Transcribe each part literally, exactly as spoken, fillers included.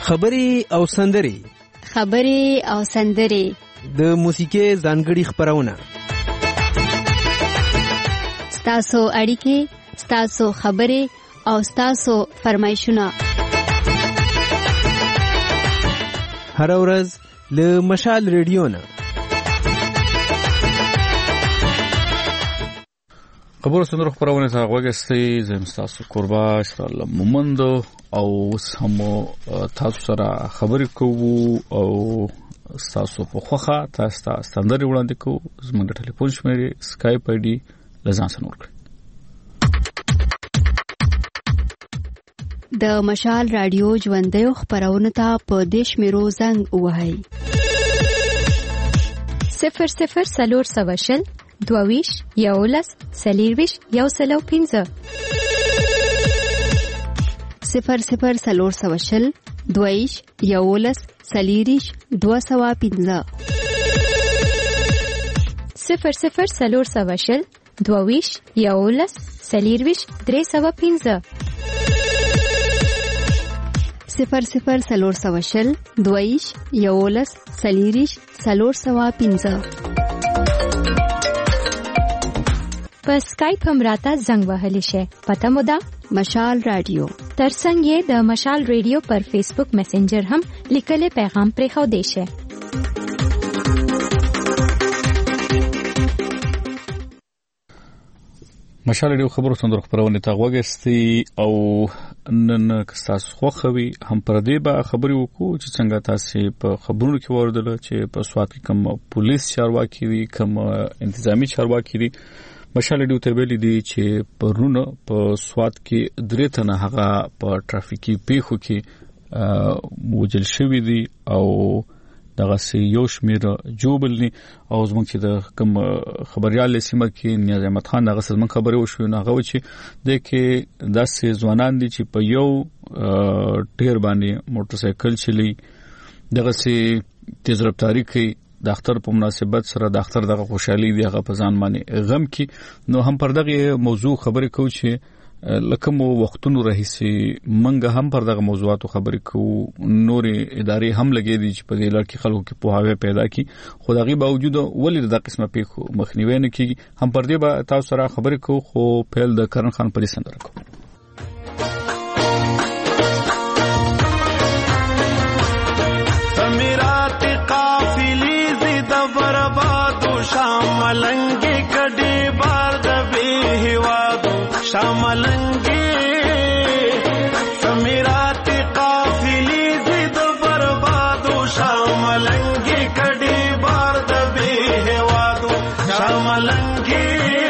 خبري او سندري خبري او سندري د موسیقي ځانګړي خبرونه ستاسو اړیکې ستاسو خبري او ستاسو فرمایشونه هر ورځ له مشال ریډیو نه خبرو سندرو خبرونه ته غوږستئ. زم تاسو قربا اسرائیل مومندو او هم تاسو سره خبرې کوو او تاسو په خوخه تاسو ته سندري وړاندې کوو. زموږ ټلیفون شمیرې سکایپ آی ډي لزان سنور کړئ. د مشال رادیو ژوندۍ خبرونه ته په دیش میرو زنګ وهاي صفر صفر سلور سواشل دویش یولس سلیرویش یو سلو پینزه صفر صفر سلور سواشل دویش یولس سلیریش دو سوا پینزه صفر صفر سلور سواشل دویش یولس سلیرویش درې سوا پینزه صفر صفر سلور سواشل دویش یولس سلیریش سلور سوا پینزه په سکایپ هم راته زنګ وهلی شي. پته مو ده مشال رادیو. ترڅنګ یې د مشال رادیو پر فیسبوک میسنجر هم لیکلي پیغام پرې خو دی شي. مشال رادیو خبرو سندرو خبرونه ته غوږستئ او نن تاسو خوښوي هم پر دې به خبرې وکړو چې څنګه تاسو په خبرونو کې وردل چې په سواد کې کوم پولیس چارواکي دي کوم انتظامی چارواکي دي. مشال رادیو ته ویلي دي چې پرونه په سواد کې درې تنه هغه په ټرافیکي پیښو کې موجل شوی دي او دغه سي یو شمیر جوبلني او زموږ چې د کوم خبريال سیمه کې نیاز احمد خان دغه زموږ خبرې وشو نه غو چې د کې داسې ځوانان دي چې په یو ټیر باندې موټر سایکل چلی دغه سي تیز رفتاری کوي. د اختر په مناسبت سره د اختر دغه خوشحالي دی هغه په ځان باندې غم کې. نو هم پر دغه موضوع خبرې کوو چې لکه مو وختونو راهیسي منګه هم پر دغه موضوعاتو خبرې کوو. نور ادارې هم لګې دي چې په دې لړ کې خلکو کې پوهاوی پیدا کړي. خو دغه باوجود ولې د قسمه پیښو مخنیوي نه کیږي. هم پر دې به تاسو سره خبرې کوو. خو پیل د کرن خان په سندره کوو. شاملنگی کډی بار د بی هوادو شاملنگی سمیرات قافلی زید بربادو شاملنگی کډی بار د بی هوادو شاملنگی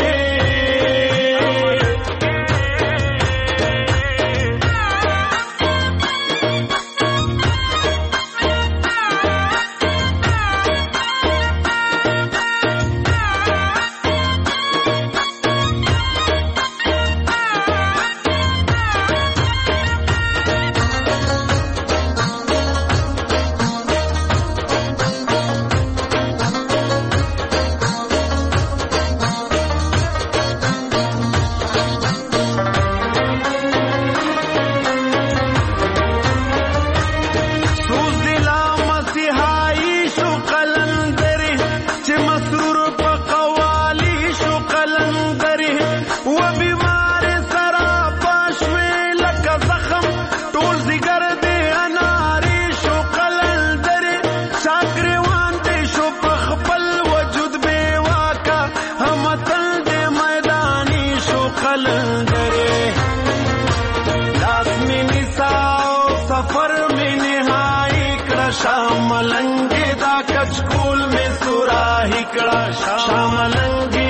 شاملنگی دا کچکول میں سوراہی کڑا شاملنگی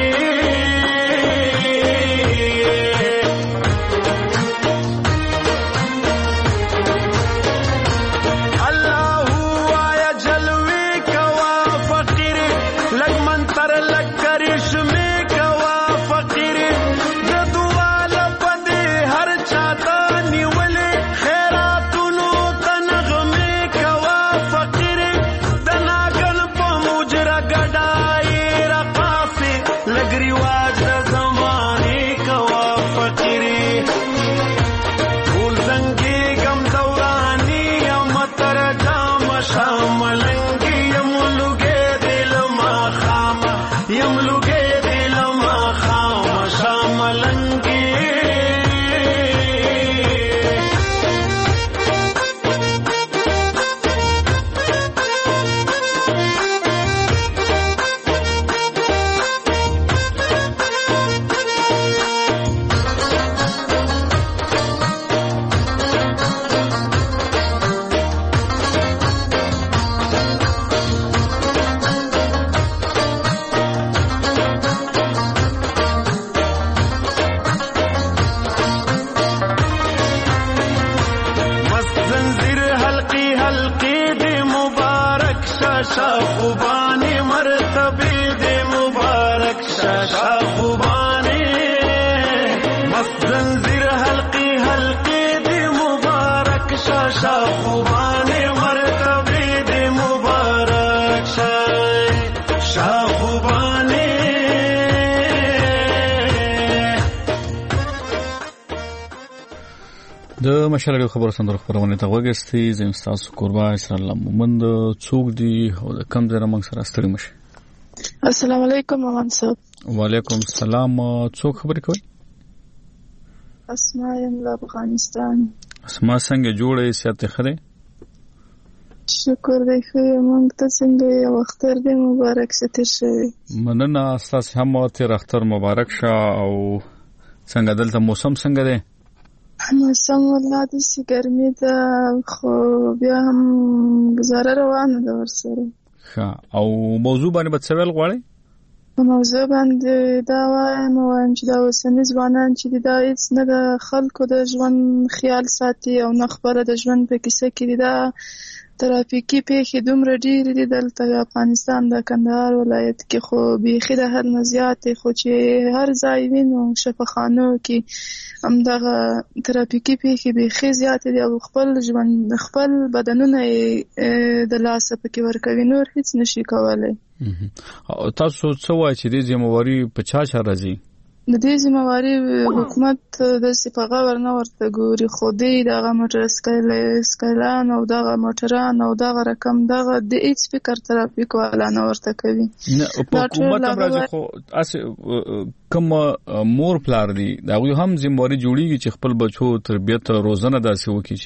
اللہ آیا جلوے کوا فقیر لگ منتر لگ کرش میں کوا فقیر جدوال پدے ہر چاہتا نیولے خیراتونو تنغ میں کوا فقیر دناگن پا مجرہ گڑائی رقاسی د مشرړو خبرو سندرو خبرونه ته وګستي زم تاسو قربا اسر الله مومند څوک دی او د کم ځای موږ سره ستړي مشه. السلام علیکم امان صاحب. وعلیکم السلام. څوک خبرې کوي؟ اسماء یم له افغانستان. اسماء څنګه جوړې سیاته خره؟ شکر دی خیر مونږ ته څنګه یو اختر دی مبارک ستر شوی. مننه تاسو هم تیر اختر مبارک شه. او څنګه دلته موسم څنګه دی؟ موسم والله د سی ګرمي ده خو بیا هم گزاره روانه ده ورسره. ښه او موضوع باندې به څه ویل غواړئ؟ په موضوع باندې دا وایم وایم چې دا اوسني ځوانان چې دي دا هېڅ نه د خلکو د ژوند خیال ساتي او نه خپله د ژوند په کیسه کې دي. دا ترافیکي پیښې دومره ډېرې دي دلته افغانستان د کندهار ولایت کې خو بیخي د حد نه زیاتې خو چې هر ځای وینو شفاخانو کې همدغه ترافیکي پیښې بیخي زیاتې دي او خپل ژوند خپل بدنونه یې د لاسه پکې ورکوي نور هیڅ نشي کولی. تاسو څه وایئ چې دې ذمہواري په چا چا راځي؟ د دې ذمہواري حکومت داسې په غور نه ورته ګوري خو دی دغه موټر سکایلان او دغه موټران او دغه رقم دغه د هیڅ فکر ترافیک والا نه ورته کوي. په حکومت هم راځي خو اسې کوم مور پلار دي دا هم ذمہواري جوړیږي چې خپل بچو تربیت روزنه داسې وکړي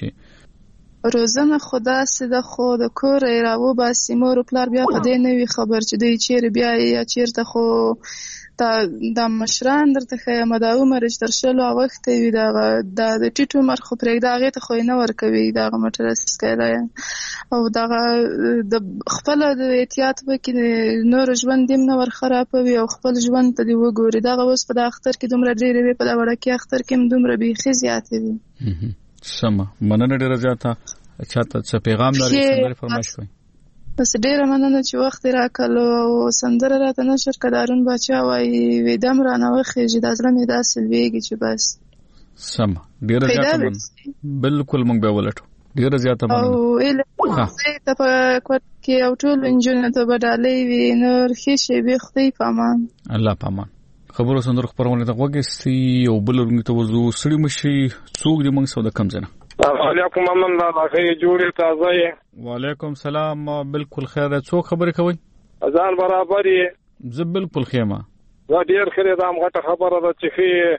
چې روزنه خو داسې ده خو د کوره یې راوباسي مور پلار بیا په دې نه وي خبر چې دوی چیرې بیایي یا چیرته خو دا د مشران درته ښیم دا عمر چې تر شلو اوښتی وي دغه دا د ټیټ عمر خو پرېږده هغې ته خو یې نه ورکوي دغه موټر سکایلاین او دغه د خپله د احتیاط پکې نور ژوند دې نه ور خرابوي او خپل ژوند ته دې وګوري. دغه اوس په دغه اختر کې دومره ډېرې وي په دغه وړکي اختر کې هم دومره بیخي زیاتې وي. سمه مننه ډېره زیاته. چاته څه پیغام لري سندرې فرمایش کوئ؟ بس ډېره مننه چې وخت یې راکړلو او سندره راته نشر که دارون باچا وایي ویدم رانه وخېږي دا زړه مې داسې لویږي چې بس. سمه ډېره زیاته مننه. بالکل موږ به ولټو. ډېره زیاته مننه. او علم ته په کوټ کې او ټولو نجونو ته به ډالۍ وي نور ښې شېبې خدای په امان. الله په امان. خبرو سندرو خپرونه ته غوږ یو بل ورنګ ته ورځو ستړي مشي څوک دې موږ سره د کم ځای نه. علیکم امن الله خیر جوړې تازه یې. وعلیکم سلام. بالکل خیر ده. څوک خبرې کوي؟ ځان برابر یې؟ زه بالکل ښه یم. دا ډېر ښه دی دا هم غټه خبره ده چې ښې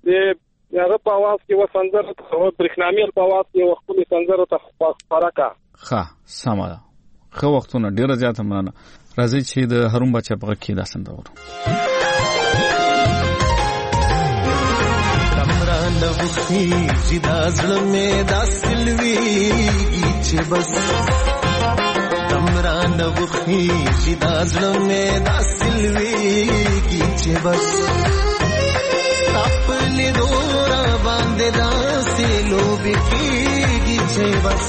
د هغه په اواز کې یوه سندره ته برېښنامېل په اواز کې یوه ښکلې سندره ته خپره کړه. ښه سمه ده. ښه وختونه ډېره زیاته مننه. راځئ چې د هارون باچا په غږ کې دا سندره ورو. نوخیږي دا زړه مې داسې لویږي چې بس تمرا نوخیږي دا زړه مې داسې لویږي چې بس خپل دورا باندې داسې لوبې کېږي چې بس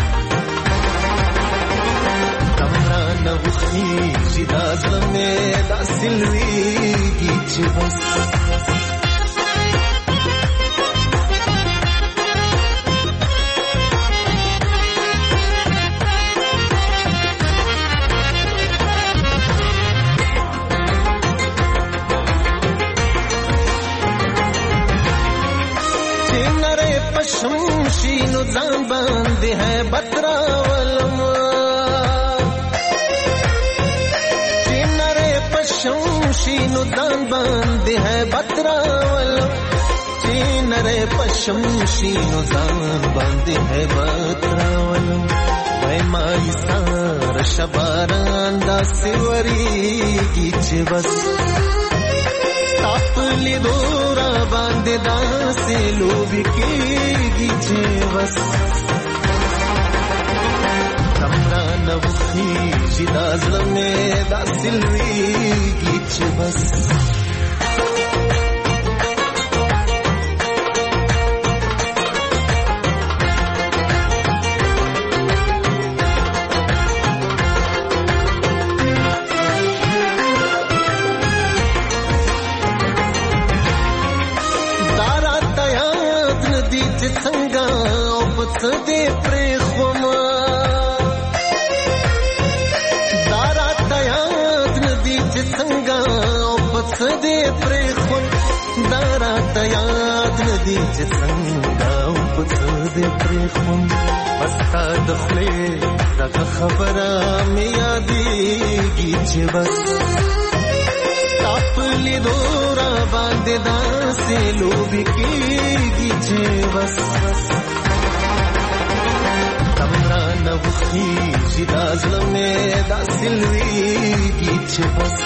تمرا نوخیږي دا زړه مې داسې لویږي چې بس شمشینو ځان باندې ہے بتراولم چینره پشمشینو ځان باندې ہے بتراولم چینره پشمشینو ځان باندې ہے بتراولم وای مای سار شباران داسې وریږي چې بس خپل دورا باندې داسې لوبې کېږي چې بس تمرا نوخیږي دا زړه مې داسې لویږي چې بس دې پرې خوما دارا ته یاد ندی چې څنګه او پڅ دې پرې خو دارا تیاد ندی چې څنګه او پڅ دې پرخون بس تا دخلې دا خبره مې یادېږي چې بس تاپلی دورا باندې داسې لوبې کېږي چې بس تمرا نه وخېږي دا زړه مې داسې لوېږي چې بس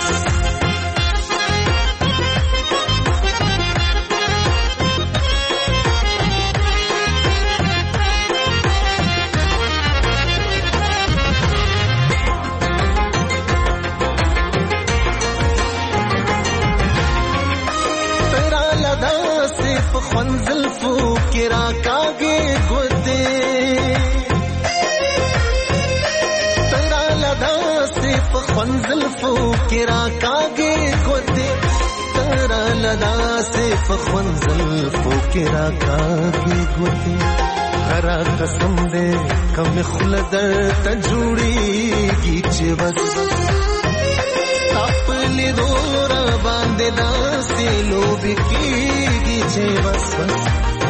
خنزل فو کرا کاگے گودے تیرا لدا صرف خنزل فو کرا کاگے گودے تیرا لدا صرف خنزل فو کرا کاگے گودے غرا قسم دے کم خلدر تجوڑی گی چے بس تاپلی دورا باندے داسے لوبی کیگی چے بس بس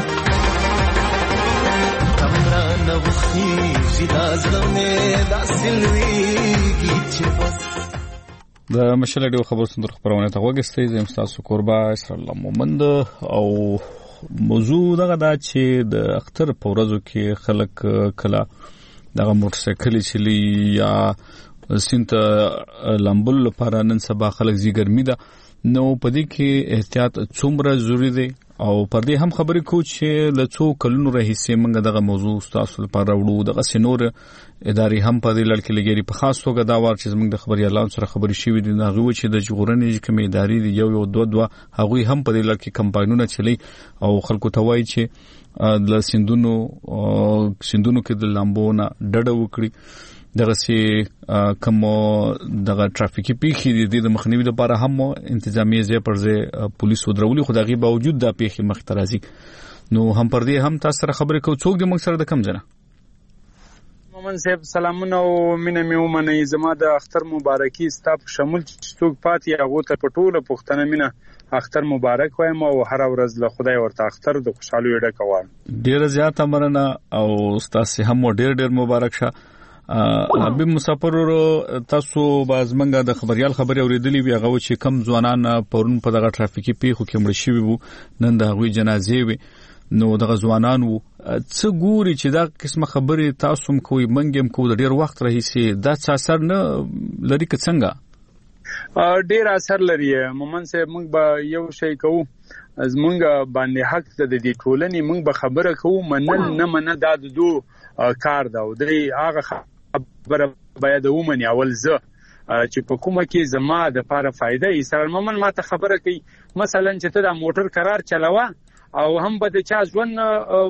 تمرا نوخی جدا زلمے داسے لویگی چے بس د مشل ډیو خبر صندوق خبرونه ته وګستئ زم تاسو قربا اسر الله مومند او موضوع دغه دا چې د اختر په ورځو کې خلک کلا دغه موټر سایکل چلی یا سینت لامبل لپاره نن سبا خلک زی ګرمي ده نو پدې کې احتیاط څومره ضروری دی او پر دې هم خبرې کو چې لڅو کلونو راهیسې موږ دغه موضوع تاسو لپاره وړو دغه سينور ادارې هم په دې لړ کې لګيري په خاص توګه دا ور چې موږ د خبري اعلان سره خبري شوې دي دا غوي چې د جغورنې کومې ادارې دی یو یو دوه دوه هغه هم په دې لړ کې کمپاینونه چلی او خلکو ته وایي چې د سندونو سندونو کې د لامبونه ډډه وکړي دغه سي کوم دغه ټرافیکي پیښې دي د مخنیوي لپاره هم انتظامی ځای پر ځای پولیس ودرولي خو دغه باوجود د پیښې مخ ته راځي نو هم پر دې هم تاسو سره خبرې کوو څوک د موږ سره د کم ځنه مومن صاحب سلامونه او مینه مې ومنئ زما د اختر مبارکي ستاسو شامل څوک پاتې هغه ته پټوله پښتنه مینه اختر مبارک وایم او هر ورځ له خدای ورته اختر د خوشحالي ډک وایم ډیر زیات امرنه او تاسو هم ډیر ډیر مبارک شه ابي مسافر تاسو باز منګه د خبريال خبري اوریدلې وی هغه چې کم ځوانان پرون په دغه ټرافیکي پیښو کې مړ شوي وو نن د هغوی جنازې وي نو دغه ځوانان وو څه ګوري چې دا قسمه خبري تاسو هم کوی منګم کو د ډیر وخت راهیسي دا څه اثر نه لري که څنګه ډیر اثر لري مومن صاحب موږ به یو شی کوو از موږ باندې حق د دې ټولنې موږ به خبره کوو منل نه منل دا د دوه کار دا او د هغه خبره باید ومني اول زه چې په کومه کې زما د لپاره فائدہ یې سره مومن ماته خبره کوي مثلا چې ته د موټر قرار چلاوه او هم به د چا ژوند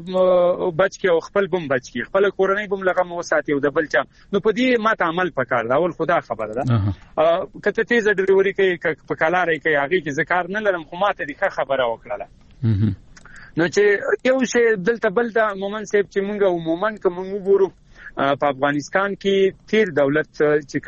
بچ کې او خپل بم بچ کې خپل کورنۍ بم لغه مو ساتي او د بل چا نو په دې ماته عمل پکار دا اول خدا خبره ده کته تیز ډریوري کوي په کالاري کوي هغه کې ذکر نه لرم خو ماته د خبره وکړه نو چې یو شی دلته بل د مومن صاحب چې مونږ عموما کوم وګورو په افغانستان کې تیر دولت چې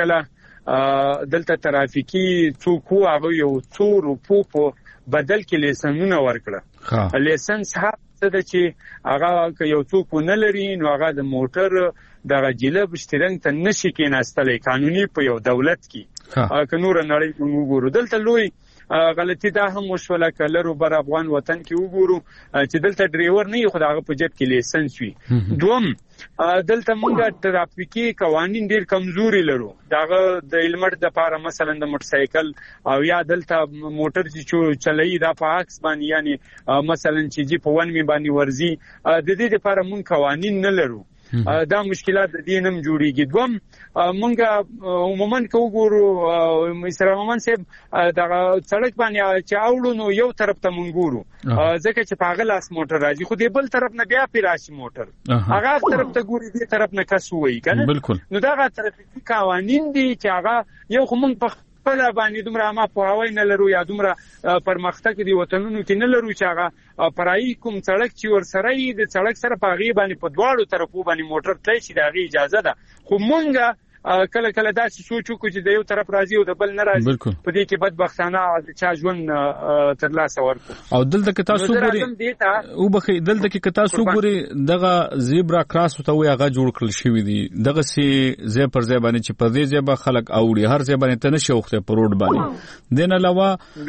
کله دلته ترافیکي څوک هغه یو څو روپو په بدل کې لیسنونه ورکړه لیسنس هغه د چې هغه یو څوک نه لري نو هغه د موټر د جلب شترنګ ته نشي کېناستلې قانوني په یو دولت کې که نور نړۍ وګورو دلته لوی غلطی دا هم وشوله کلرو بر افغان وطن کې وګورو چې دلته ډرایور نه خو داغه په جیب کې لیسنس وي دوم دلته مونږه ترافیکي قوانین ډیر کمزوري لرو داغه د هلمټ د لپاره مثلا د موټر سایکل او یا دلته موټر چې چلایي دا په عکس باندې یعنی مثلا چې جی په ون می باندې ورزي د دې لپاره مونږ قوانین نه لرو دا مشکلات د دې نم جوړیږي دوم مونږه عموما کو ګورو مستر مومن صاحب دا سړک باندې چې اوړو نو یو طرف ته مونږ ګورو ځکه چې پاغل اس موټر راځي خو دې بل طرف نه بیا پیراشي موټر هغه طرف ته ګوري دې طرف نه کس وایي کنه نو دا ترافیکي قوانین دي چې هغه یو خو مونږ په خپل باندې دومره ما په هوای نه لرو یا دومره پرمختګ دی وطنونو کې نه لرو چې هغه پرای کوم سړک چې ور سره یې د سړک سره په غي باندې په دواړو طرفو باندې موټر تللی شي د غي اجازه ده خو مونږه کله کله دا چې سوچ وکړو چې د یو طرف راځي او د بل نه راځي په دې کې بدبختانه چا ژوند ترلاسه ورکړو. او دلته کې تاسو ګوري او بخي دلته کې تاسو ګوري دغه زیبرا کراس ته وي هغه جوړ کړل شوی دی دغه سي زی پر زی باندې چې په دې ځای خلک اوړي هر ځای باندې ته نشي وخته په روډ باندې دین علاوه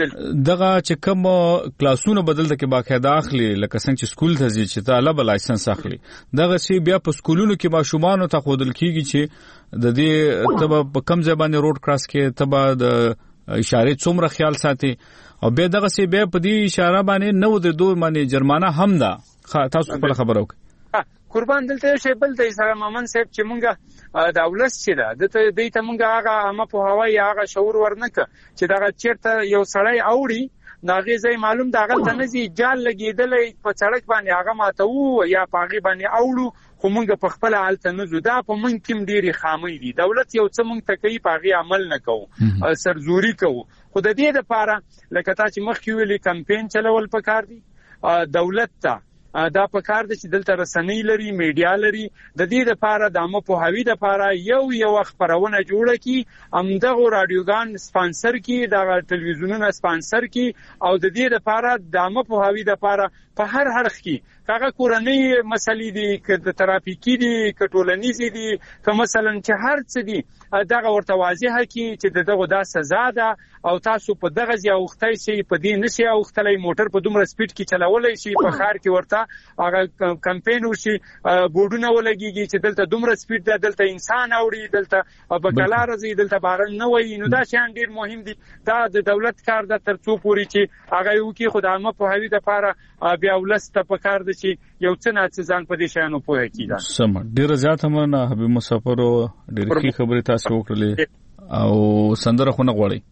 دغه چې کوم کلاسونه بدل کې باقاعده اخلي لکه څنګه چې سکول ته ځي چې طالب لایسنس اخلي دغه سي بیا په سکولونو کې ماشومان ته خودل کیږي چې د دې تبه په کم ځای باندې روډ کراس کې تبه د اشاره څومره خیال ساتي او به دغه سي بیا په دې اشاره باندې نو د دوه باندې جرمانه هم ده تاسو په خبرو کې قربان دلته شی بل دی سره مامن صاحب چې مونږه د اولس چې ده د دې ته مونږه هغه هم په هواي هغه شعور ورنکه چې دا چیرته یو سړی اوړي ناغي زي معلوم دا غلطه نه زی جال لګیدلې په سړک باندې هغه ماتو یا پاغي باندې اوړو خو مونږ په خپل حالت نه زو دا په مونږ کې ډيري خامي دي دولت یو څه مونږ ته کوي پاغي عمل نه کوو سرزوري کوو خو د دې لپاره لکه تا چې مخکې ویلي کمپاین چلول پکار دي دولت ته دا په کار دي چې دلته رسنۍ لري میډیا لري د دې لپاره د عامه پوهاوی لپاره یو یو خبرونه جوړه کی امدغه رادیوګان سپانسر کی د ټلویزیونونو سپانسر کی او د دې لپاره د عامه پوهاوی لپاره په هر هرخ کې هغه کورنۍ مسلې دي ک د ترافیکي دي ک ټولنیزي دي ک مثلا چې هر څه دي دغه ورته واضحه کی چې دغه دا سزا ده او تاسو په دغه ځای وختای شي په دې نشي وختلای موټر په دومره سپیډ کې چلولای شي په خار کې ورته هغه کمپاین وشي بورډونه ولګيږي چې دلته دومره سپیډ ده دلته انسان اوړي دلته بکلا راځي دلته بارن نه وای نو دا شان ډیر مهم دي دا د دولت کار ده تر څو پوری چې هغه یو کې خدامه په هوی د لپاره بیا ولسته په کار دي چې یو څه نه ځان په دې شانو پوهه کیدا سم ډیر زیات هم نه حبیب مسافر ډیر کی خبره تاسو وکړلې او سندره خو نه غوړی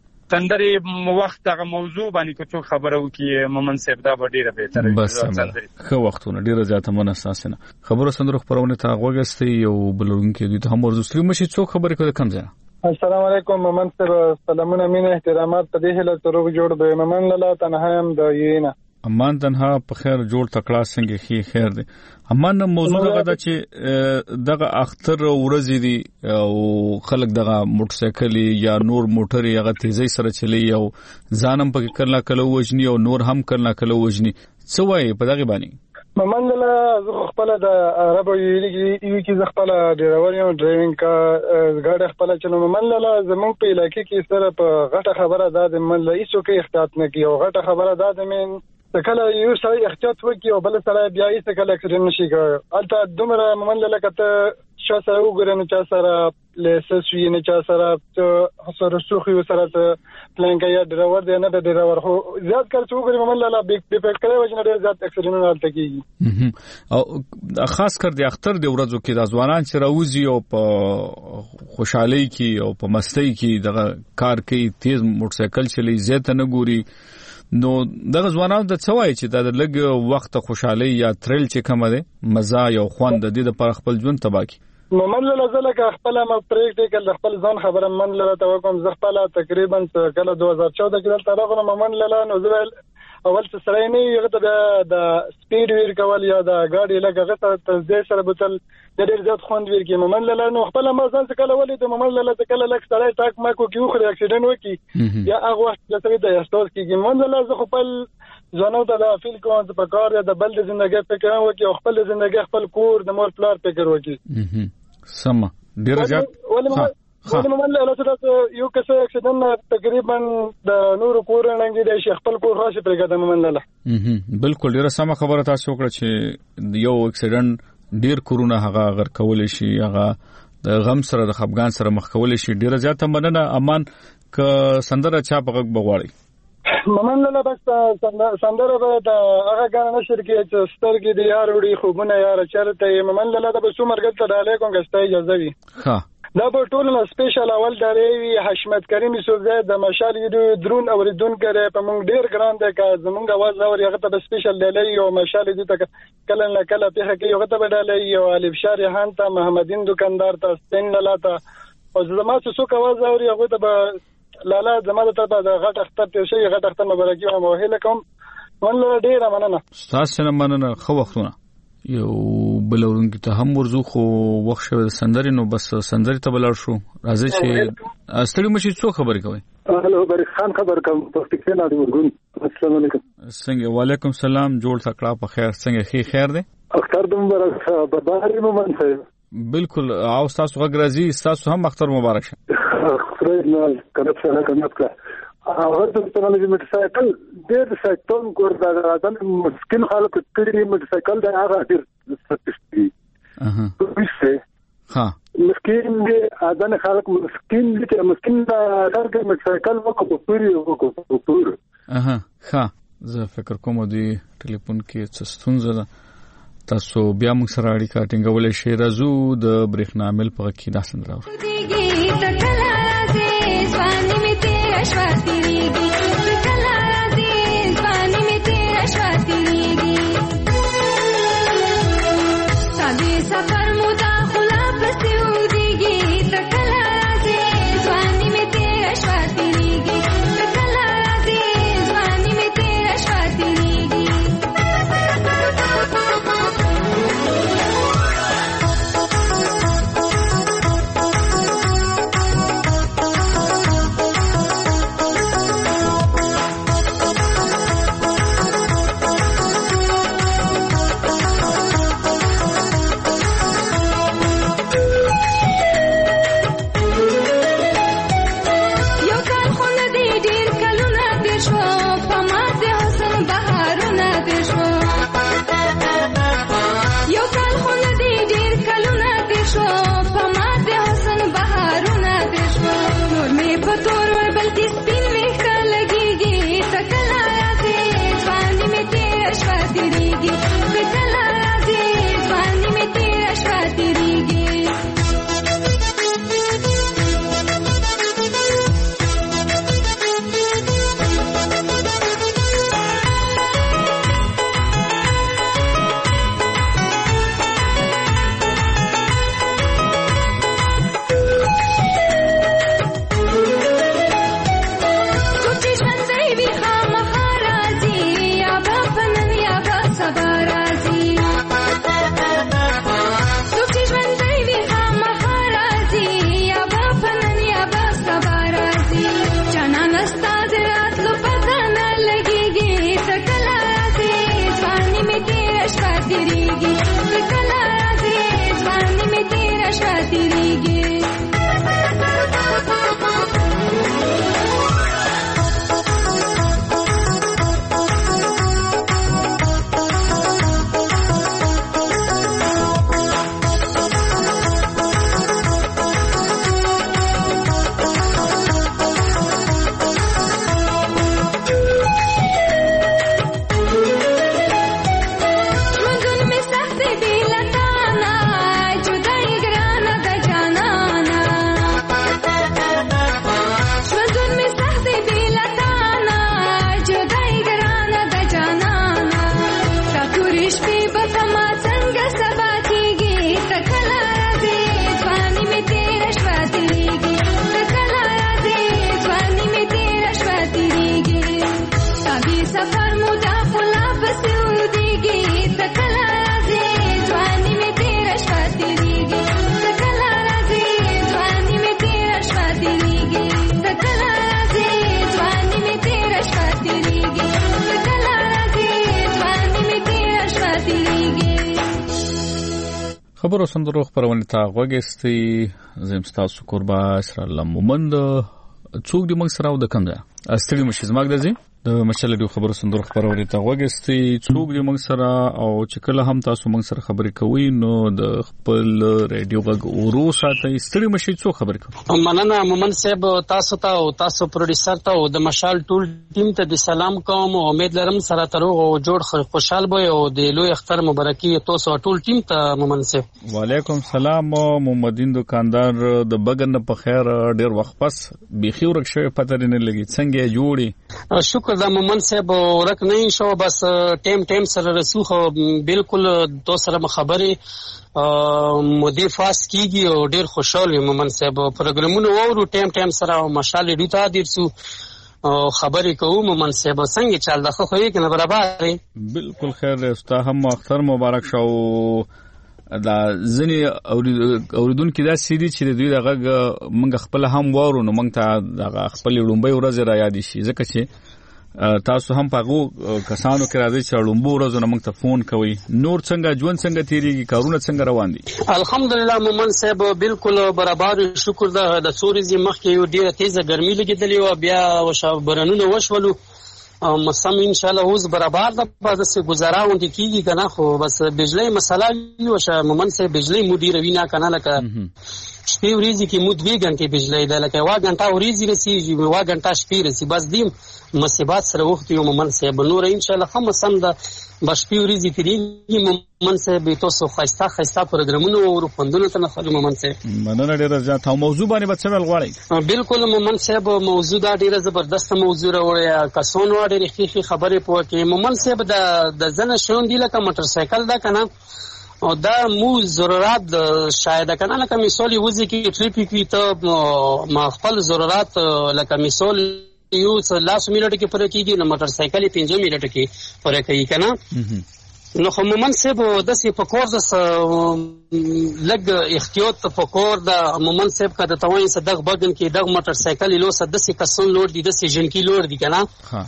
تندرې وخت هغه موضوع باندې کوم خبره وکي مومن صاحب دا ډیره به تر وي خو وختونه ډیره زیاته من اساسنه خبره سندره خبرونه ته غوګستې یو بلونکو دي هم ورزستري مشي څو خبره کوي کم ځای السلام علیکم مومن صاحب سلامونه مینه احترامات په دې هله تروغ جوړ به مومن لاله تنها هم د یینا امان تنها په خیر جوړ تکړه څنګه خي خیر دي امان موضوع دغه د چې دغه اختر ورځې دي او خلک دغه موټر سایکل یا نور موټر یغه تیزی سره چلی او ځانم په کله کله وژني او نور هم کله کله وژني څه وایي په دغه باندې ممنله زه خپل د عربو یوه کې خپل ډرایور یم ډرایوینګ کا ګاډي خپل چلو ممنله زموږ په علاقې کې سره په غټه خبره ده د مل هیڅ کې احتیاط نه کوي او غټه خبره ده د من کله یو سړی احتیاط وکړي او بل سړی بیا یې کله اکسیډنټ نشي کوي البته دومره ممنله کته شو سره وګورنه چې سره لیسس وی نه چې سره سره سوخي سره پلان کې یا ډرایور دی نه د ډرایور خو زیات کار څو ګوري ممنله بیگ بیگ کړي وجه نه ډیر زیات اکسیډنټ حالت کیږي او خاص کر د اختر د ورځو کې د ځوانان چې راوځي او په خوشحالي کې او په مستی کې دغه کار کوي تیز موټر سایکل چلی زیات نه ګوري نو دغه ځوانانو د څوای چې د لګ وخت خوشحالي یا ترل چې کوم ده مزه یو خوند د دې لپاره خپل ژوند تباکی ممنله زلک خپل ما پریکټیکل خپل ځان خبره منله ته کوم زه خپل تقریبا کله دوه هزار چودہ کې دلته راغلم ممنله نو زه اول څه سره نه یو ته د سپیډ ویر کول یا د گاډي لګه ته تزدې سره بوتل د ډیر زیات خوند ویر کې ممنله نو خپل ما ځان څه کله ولې ته ممنله ته کله لک سره ټاک ما کو کیو خو اکسیډنټ وکي یا هغه وخت چې د استاد کې ممنله زه خپل ځانو ته د فیل کوم په کار د بل د ژوندۍ فکر وکي او خپل ژوندۍ خپل کور د مور پلار فکر وکي سم ډیر زیات ولې ممنله له تاسو یو کس اکسیډنټ تقریبا د نور کور ننګي د شیخ خپل کور خاصه پرګه د ممنله بالکل ډیره سم خبره تاسو وکړه چې یو اکسیډنټ ډیر کورونه هغه غر کول شي هغه د غم سره د خفګان سره مخ کول شي ډیره زیاته مننه امان ک سندره چا په غږ بغواړي ممنله بس سندره به د هغه غان نشر کې چې سترګې د یار وړي خوبونه یار چرته ممنله د بسو مرګ ته ډالې کوم غسته اجازه وي ها دا په ټولنه سپیشل اول درې حشمت کریم سوزه د مشال یو درون اوریدون کړي په مونږ ډیر ګران دی که زمونږ आवाज اور یغه ته سپیشل دی او مشال دې ته کله نه کله په کې یغه ته بدلې او الف شاری هان ته محمدین دکاندار ته سپین لاله او زما څه आवाज اور یغه ته لاله زما ته د غټ اختر ته شي غټ اختر مبارکي او موهله کوم ولله ډیر مننه تاسو نه مننه خو وختونه یو بل ورونکو ته هم ورزو خو وخت شوه د سندرې نو بس سندرې ته بلار شو راځي چې ستړي مشي څو خبرې کوي. هلو بریک خان خبر کوم پښتون د ورګون. السلام علیکم. څنګه وعلیکم سلام جوړ تکړه په خیر څنګه خې خیر دی اختر د مبارک بداري مومن صاحب. بالکل او تاسو غږ راځي تاسو هم اختر مبارک شه. خدای نال کړه څنګه کنه کړه هغه د ټکنالوژي موټرسایکل ډېر سایکل ګور دا راځن مسکین خلک کړي موټرسایکل دا هغه ډېر ستاسو اها څه ها مسکین دې اذن خلک مسکین دې مسکین دا درګ موټرسایکل وکړو پوری وکړو پور اها ها زه فکر کوم دې ټلیفون کې څه ستونزه ده تاسو بیا موږ سره اړیکه ټینګولای شئ راځو د برېښنا مل په کې دا سندره خبرو سندرو خبرونه تا غوګستی زم تاسو قربا اسر الله مومند څوک دې موږ سره و د کوم ځای استړي مشي زماګ دځي د مشله دی خبرو سندرو خبرونه تا غوګستی څوک دې موږ سره او چې کله هم تاسو موږ سره خبرې کوي نو د خپل ریډیو غږ اورو ساتي استړي مشي څو خبرې کوي. مننه مومن صاحب تاسو ته او تاسو پروډوسر ته او د مشال ټول ټیم ته د سلام کوم او امید لرم سره تروغ او جوړ خوشحال بوي او د لوی اختر مبارکي تاسو ټول ټیم ته مومن صاحب. وعلیکم سلام محمدین دکاندار د بغن په خیر ډیر وخت پس بيخي ورک شوی پته نه لګي څنګه جوړي. شکر د مومن صاحب ورک نه شو بس ټیم ټیم سره رسوخ بالکل تو سره خبري مودي فاس کیږي او ډیر خوشاله مومن صاحب پروګرامونه وورو ټیم ټیم سره مشال ډیتا دیرسو او خبرې کوم مومن صاحب څنګه چل دغه خو یې کنه برابر. بالکل خیر استا هم اختر مبارک شو دا ځنې اوریدونکو دا سیدي چې دوی دغه موږ خپل هم وورو نو موږ ته دغه خپل لومبۍ ورځ را یاد شي ځکه چې تاسو هم پاغو کسانو کې راځي چې لومبو ورځ نو موږ ته فون کوي نور څنګه ژوند څنګه تیریږي کارونه څنګه روان دي الحمدلله مومن صاحب بالکل برابر شکر ده د څوريزي مخکې یو ډیره تیزه ګرمي لګیدلې او بیا وشابرنونه وشولو مسم ان شاء الله اوس برابر ده په دسه گزاره وندي کیږي کنه خو بس بجلی مسله وي او مومن صاحب بجلی مدیر وینا کنه لکه شپې ورځې کې مو دوه غنټې بجلی ده لکه وا غنټه ورځې رسیږي وا غنټه شپې رسي بس دیم مصیبات سره وخت یو مومن صاحب نور ان شاء الله هم سم ده بس شپې ورځې تیریږي مومن صاحب تاسو خاصه خاصه پروګرامونه او پندونه ته نه مومن صاحب مننه ډیره ځاته موضوع باندې به څه غواړئ بالکل مومن صاحب موضوع دا ډیره زبردست موضوع راوړی کسانو ډیره ښه خبرې پوه کې مومن صاحب د د زنه شون دی لکه موټر سایکل دا کنه او دا مو ضرورت شاید کنه لکه مثال وځي کې ټریفیک وي ته ما خپل ضرورت لکه مثال یو لاس منټ کې پرې کېږي نو موټر سایکل پنځه منټ کې پرې کوي کنه نو خو مومن صاحب داسې په کور د لږ احتیاط په کور د مومن صاحب کا د توای صدق بغن کې د موټر سایکل له داسې کسون لوړ دي داسې جنکی لوړ دي کنه ها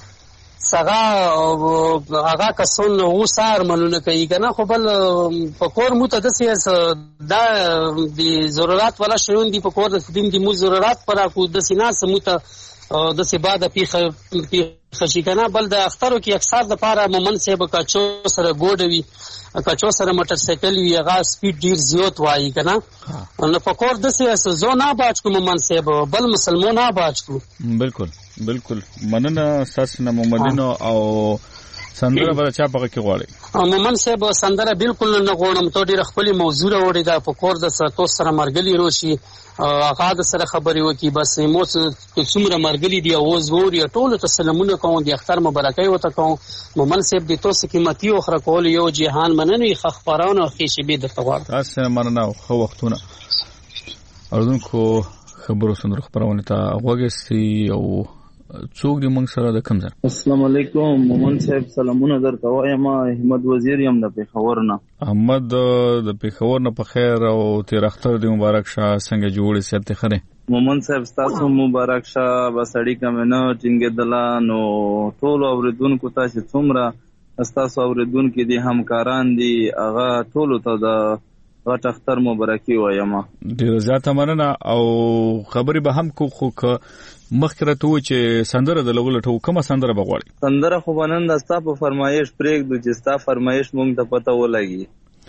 څنګه هغه کسون وسار ملونه کوي کنه خو بل په کور مو ته داسې دا د ضرورت ولا شون دي په کور د دین دي مو ضرورت پر کو د سیناس مو ته د سباده پیخه پیخه کنه بل د اخترو کې اکثر د پاره مومن صاحب کا چو سره ګوډوي کا چو سره موټر سایکل وی هغه سپیډ ډیر زیات وایي کنه نو په کور د سه زونه باج کو مومن صاحب بل مسلمانه باج کو بالکل بالکل مننه تاسو نه مومنینو او سندره به چا پکې غواړي مومن صاحب سندره بالکل نه غواړم ته ډیر خپل موضوع وړي دا په کور د ساتو سره مرګلي روشي هغه د سره خبرې وکي بس مو څومره مرګلي دی او زور یا ټول ته سلامونه کوم د اختر مبارکي وته کوم مومن صاحب د تاسو قیمتي او خره کول یو جهان مننه خخ خبرونه او خېشبي د تغوار تاسو مننه خو وختونه اردوونکو خبرو سندره خبرونه ته وګورئ او څوک دې موږ سره د کوم ځای السلام علیکم مومن صاحب سلامونه درته وایم احمد وزیر یم د پیښور نه احمد د پیښور نه په خیر او تیر اختر دې مبارک شه څنګه جوړې سیاته خره مومن صاحب تاسو مبارک شه بسړی کمنه ټینګه دلا نو ټول اوریدونکو ته چې څومره تاسو اوریدونکو دي همکاران دي هغه ټول ته د غټ اختر مبارکي وایم ډیر زیاته مننه او خبرې به هم کو خو مخکره ته چې سندره د لغول ټو کومه سندره بغواړي سندره خو بنن د ستا په فرمایش پرېګ د چې ستا فرمایش مونږ ته پته ولګي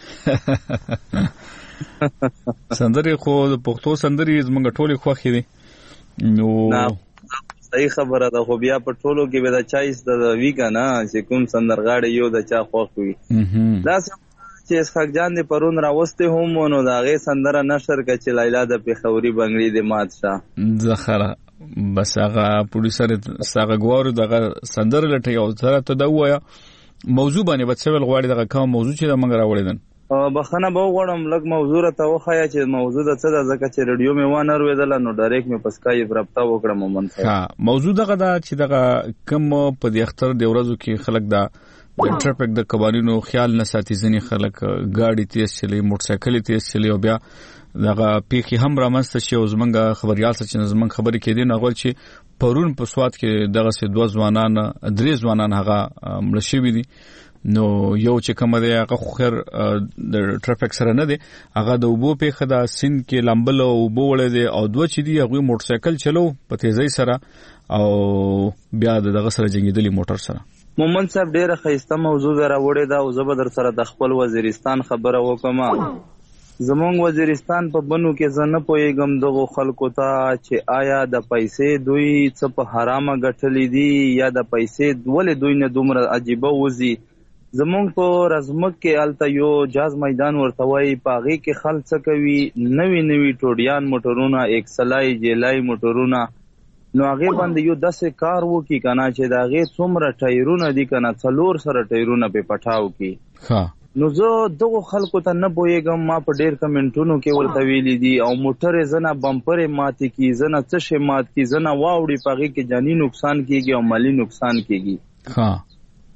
سندره خو د پښتو سندري زمونږ ټولې خوښې دي نو صحیح خبره ده خو بیا په ټولو کې به د چایس د ویګا نه چې کوم سندرغاړي یو د چا خوښ وي دا چې اسحاق جان دې پرون راوسته هم نو دا غي سندره نشر ک چې لیلا د پیښوري بنگړي د مات شه زخره بس هغه پروډوسر ساغه غوړو دغه سندره لټي او سره ته دا وایا موضوع باندې به څه ول غواړي دغه کوم موضوع چې موږ راوړیدن بخنه به غواړم لږ موضوع ته وخایا چې موضوع د څه د ځکه چې رادیو مې وانه رویدل نو ډایرکټ مې پسکای رابطه وکړم مومن صاحب ها موضوع دغه دا چې دغه کوم په دې اختر د ورځو کې خلک دا د ټریفیک د قوانینو خیال نه ساتي ځنی خلک ګاډي تیز چلی موټر سایکل تیز چلی او بیا دغه پیخي هم رامنځته شي او زمونږ خبريال څه چې زمونږ خبرې کېدي نه غول چې پرون په سواد کې دغه سه دوه ځوانان درې ځوانان هغه مړ شوي دي نو یو چې کوم دی هغه خیر د ټریفیک سره نه دی هغه د وبو پیخه د سین کې لامبل او وبو وړي دي او دوه چې دی هغه موټر سایکل چلو په تیزی سره او بیا دغه سره جنگیدلی موټر سره مومن صاحب ډیره خیسته موضوع راوړې ده او زه به در سره د خپل وزیرستان خبره وکم زمونږ وزیرستان په بنو کې زنه پويګم دغه خلکو ته چې آیا د پیسې دوی څه په حرامه ګټلې دي یا د پیسې ولې دوی نه دومره عجيبه وزي زمونږ په رزمک کې الته یو جاز میدان ورته وای پاغي کې خلک کوي نوی نوی ټوډیان موټرونه ایکسلای جیلای موټرونه نو هغه باندې یو داسې کار وکي کنه چې دا هغه څومره ټایرونه دي کنه څلور سره ټایرونه په پټاو کی ها نو زه دغه خلکو ته نه پوهیږم ما په ډیر کمنټونو کې ورته ویلي دي او موټر زنه بمپر ماتي کی زنه څه شي مات کی زنه واوړي پغې کې جاني نقصان کیږي او مالی نقصان کیږي ها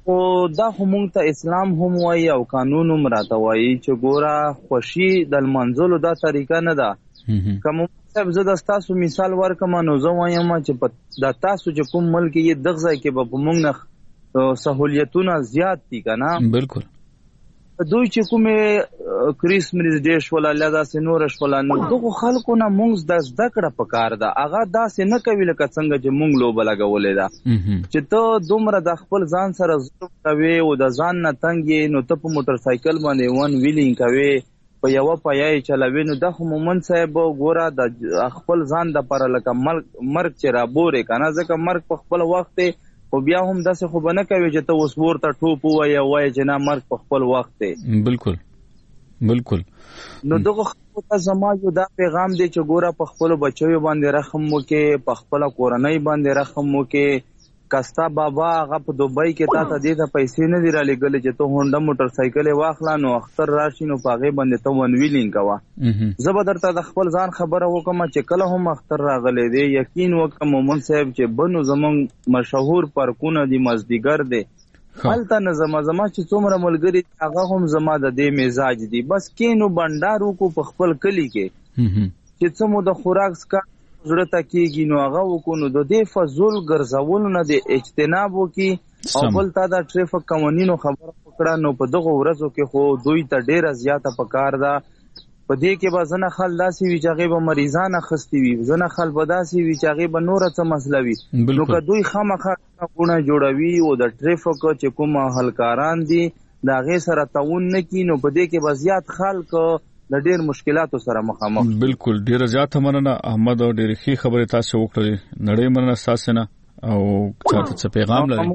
او دا همون ته اسلام هم وایي او قانون هم راته وایي چې ګوره خوشي د لمانځلو دا طریقه نه ده. کوم صاحب زه د تاسو مثال ورکم نو زه وایم چې د تاسو چې کوم ملک یې دغه ځای کې به موږ نه سہولیتونه زیات دي کنه. بالکل دوی چې کومه کریسمس ډے شول الله دا سينور شول نو دغه خلکو نه موږ د زده کړه پکار ده. هغه داسې نه کوي لکه څنګه چې موږ لوبه لګولې ده چې ته دومره د خپل ځان سره ظلم کوي او د ځان نه تنګ نو ته په موټر سایکل باندې ون ویلینګ کوي په یو پایای چلوي نو د مومن صاحب ګوره د خپل ځان د پر لکه مرګ چې را بورې کنه ځکه مرګ په خپل وخت خو بیا هم داسې خو بنه کوي چې ته اوس ورته ټوپ وایې وایې چې نه مرګ په خپل وخت دی. بالکل بالکل. نو دغه خلکو ته زما یو دا پیغام دی چې ګوره په خپلو بچیو باندې رحم وکړې، په خپله کورنۍ باندې رحم وکړې. کستا بابا هغه په دوبۍ کې تا ته دې ته پیسې نه دي رالیږلې چې ته هونډا موټر سایکل یې واخله نو اختر راشي نو په هغې باندې ته ون ویلینګ کوه. زه به درته د خپل ځان خبره وکړم چې کله هم اختر راغلی دی یقین وکړه مومن صاحب چې بنو زمونږ مشهور پارکونه دي مازدیګر دی هلته نه زما زما چې څومره ملګري هغه هم زما د دې مزاج دي. بس کینو بنډار وکړو په خپل کلي کې چې څه مو د خوراک څښاک زړه ته کېږي نو هغه وکړو نو د دې فضول ګرځولو نه د اجتناب وکړي او بل تا د ټریفک قوانینو خبره وکړه نو په دغه ورځو کې خو دوی ته ډېره زیاته پکار ده. په دې کې به ځنه خل داسې وي چې هغې به مریضان اخیستي وي، ځنه خل به داسې وي چې هغې به نوره څه مسله وي. نو که دوی خامخا ګونه جوړوي او د ټریفک چې کوم هلکاران دي د هغې سره تعاون نه کړي نو په دې کې به زیات خلک د ډېر مشکلاتو سره مخامخ. بالکل ډېره زیاته مننه احمد او ډېرې ښې خبرې تاسو وکړلې. نړۍ مننه ستاسو نه او چاته څه پیغام لري؟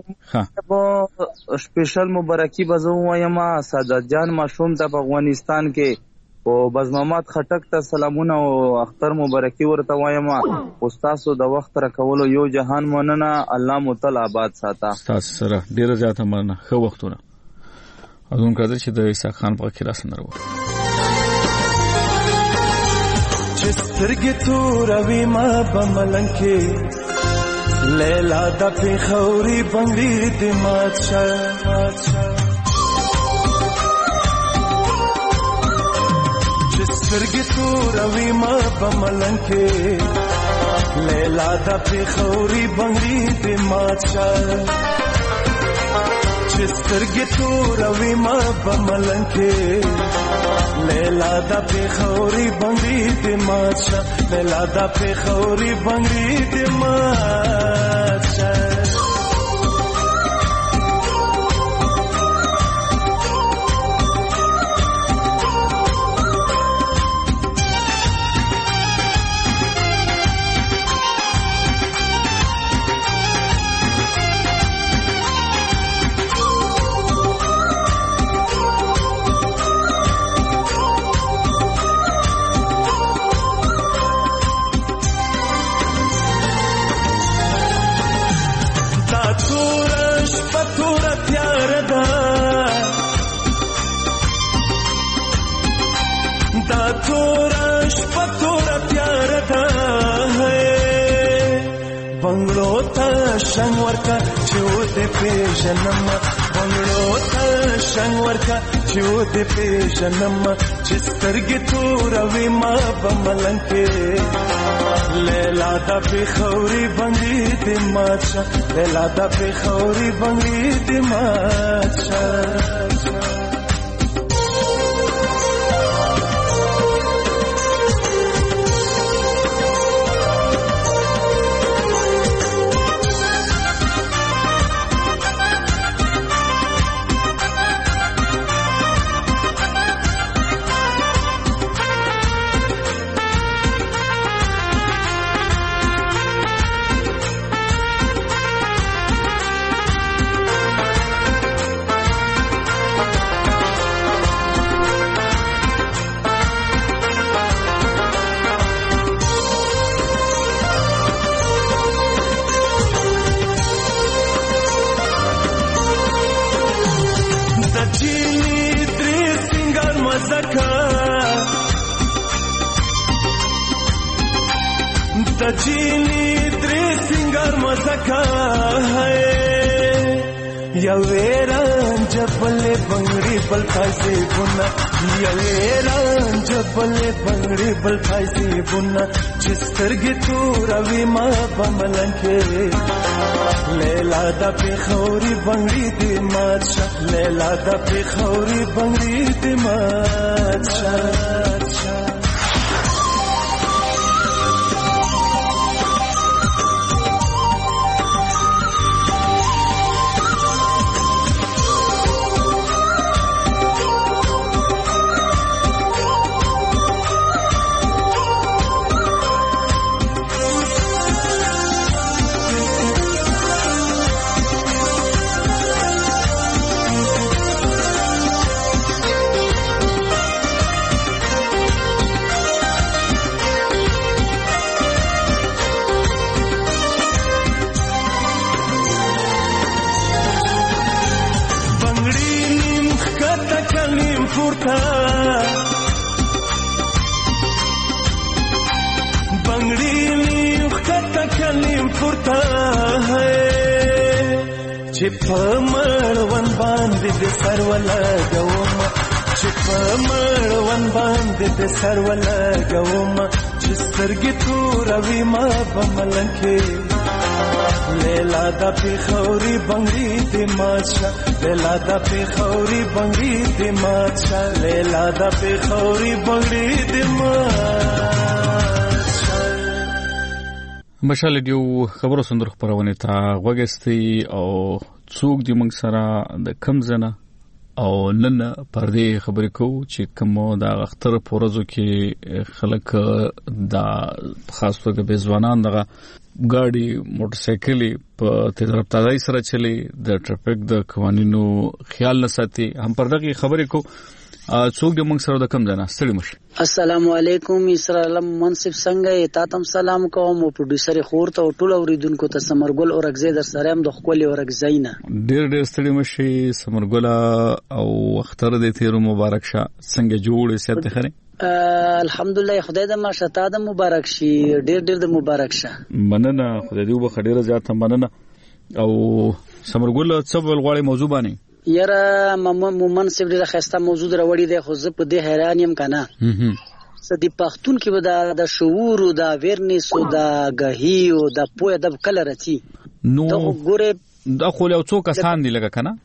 ښه سپیشل مبارکي به زه ووایم سعادت جان ماشوم ته په افغانستان کې او بز محمد خټک ته سلامونه او اختر مبارکي ورته وایم. او ستاسو د وخت راکولو یو جهان مننه. الله مو تل آباد ساته. ستاسو سره ډېره زیاته مننه. ښه وختونه. اذن کړه چې د عیسی خان په کې راسنرو سترګې توروي ما په ملنګ کې لیلا د پېښوري بنګړي دې مات شه. چې سترګې توروي ما په ملنګ کې لیلا د پېښوري بنګړي دې مات شه. چې سترګې توروي ما په ملنګ کې لیلا دا پېښوري بنګړي دې مات شه. لیلا دا پېښوري بنګړي دې مات شه. شنگ ورکا چو دے پیژنم بنگلو تا شنگ ورکا چو دے پیژنم چسترگی تو روی ما بملنگ کے لیلا دا پېښوري بنګړي دې مات شه. لیلا دا پېښوري بنګړي دې مات شه. یوې رانجه بلې بنګړي بل پایسې بونه یوې رانجه بلې بنګړي بل پایسې بونه چې سترګې توروي ما به ملنګې لیلا د پېښوري بنګړي دې مات شه لیلا د پېښوري بنګړي دې مات شه بنگړي نیو خطا کلیم پورته چې په مړوند باندې د سر ولګوم چې په مړوند باندې د سر ولګوم چې سترګې توروي ما په ملنګې لیلا د پېښوري بنګړي دې مات شه لیلا د پېښوري بنګړي دې مات شه لیلا د پېښوري بنګړي دې مات شه. مشال دیو خبرو سندر خبرونه تا وګستي او څوک دې موږ سره د کم زنه او نن پردې خبرې کوو چې کوم د اختر پورزو کې خلک د خاص توګه به ځوانان دغه ګاډي موټر سایکل په تیز رفتارۍ سره چلی د ټریفیک د قوانینو خیال نه ساتي هم پر دغه خبرې کو څوک د موږ سره د کم ځنه ستړي مشه. السلام علیکم اسرائیل منصف څنګه تاسو سلام کوم او پروډوسر خور ته ټول اوریدونکو ته سمرګل اورګزې در سره هم د خپل اورګزینا ډېر ډېر ستړي مشه سمرګل او اختر دې تیر مبارک شه څنګه جوړ سیاته خره الحمدلله خدای دې ما شتا د مبارک شي ډېر ډېر د مبارک شه مننه خدای دې وبخ ډېر زیات مننه او سمرګل څه ول غواړي موضوع باندې یاره مومن سیب ډیره خسته موضوع راوړی دی خو زه په دې حیران یم کنه سدي پښتون کې به د شعور او د اویرنس او د غهي او د پوهه د کله رچی نو ګوره دا خو له څو کسان دی لکه کنه